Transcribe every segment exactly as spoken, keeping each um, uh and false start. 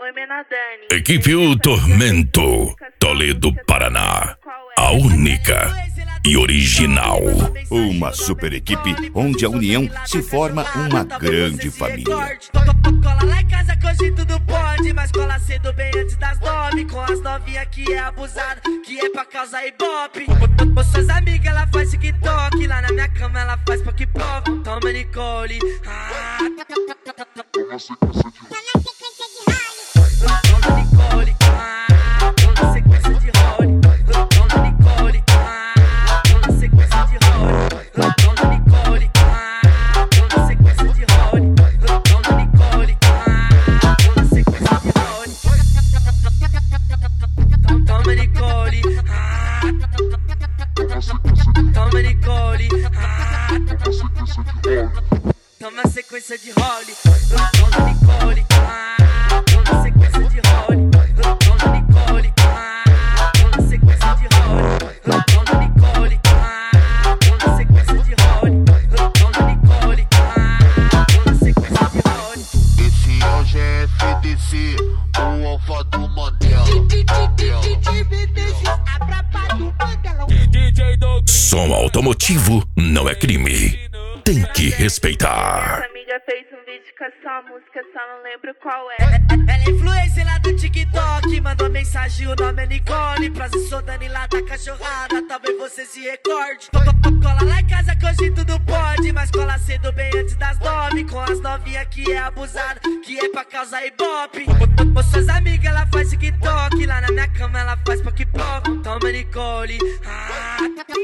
Alô, Menadani. Equipe O Tormento, Toledo, Paraná. A única e original. Uma super equipe onde a união se forma uma grande família. Cola lá em casa que hoje tudo pode, mas cola cedo bem antes das nove. Com as novinhas que é abusada, que é pra causar ibope. Com suas amigas ela faz TikTok, lá na minha cama ela faz poc-poc. Toma Nicole. Ah. Toma sequência de Nicole. Ah. Toma sequência de Rony. Toma Nicole. Ah. Toma sequência de Rony. Toma Nicole. Ah. Toma sequência de Rony. Toma Nicole. Ah. Toma sequência de Rony. Toma Nicole. Ah. Toma Nicole. Ah. Toma sequência de Holly. Toma Nicole. Ah. Toma sequência de Holly. Toma Nicole. Ah. Toma sequência de Holly. Toma Nicole. Ah. Toma sequência de Holly. Toma Nicole. Ah. Toma sequência de Holly. Esse é o G F D C, o alfa do Mandela. Som automotivo não é crime. Tem que respeitar. Essa amiga fez um vídeo com essa música, só não lembro qual é. Ela é influencer lá do TikTok, mandou mensagem, o nome é Nicole. Prazer, sou Dani lá da cachorrada, talvez você se recorde. Cola lá em casa que hoje tudo pode, mas cola cedo bem antes das nove. Com as novinhas que é abusada, que é pra causar ibope. Com suas amigas ela faz TikTok, lá na minha cama ela faz poc-poc. Toma Nicole. Ah.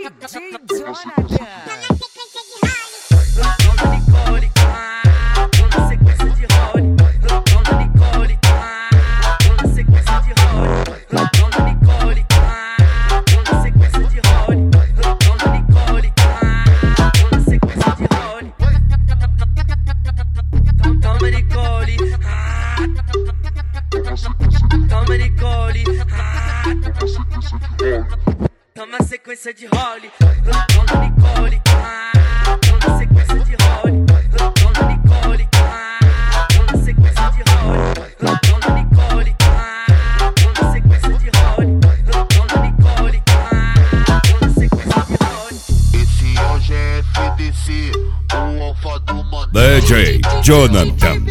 Toma Nicole. Ah. Toma sequência de Rony. Toma Nicole. Ah. Toma sequência de Rony. Toma Nicole. Ah. Toma sequência de Rony. Toma Nicole. Ah. Toma sequência de Rony. Toma Nicole. Ah. Toma Nicole. Ah. Toma sequência de Holly. Toma Nicole. Ah. Toma sequência de Holly. Toma Nicole. Ah. Toma sequência de Holly. Toma Nicole. Ah. Toma sequência de Holly. Toma Nicole. Ah. Toma sequência de Holly. Esse é o G F D C, o alfa do Mandela. D J Jonathan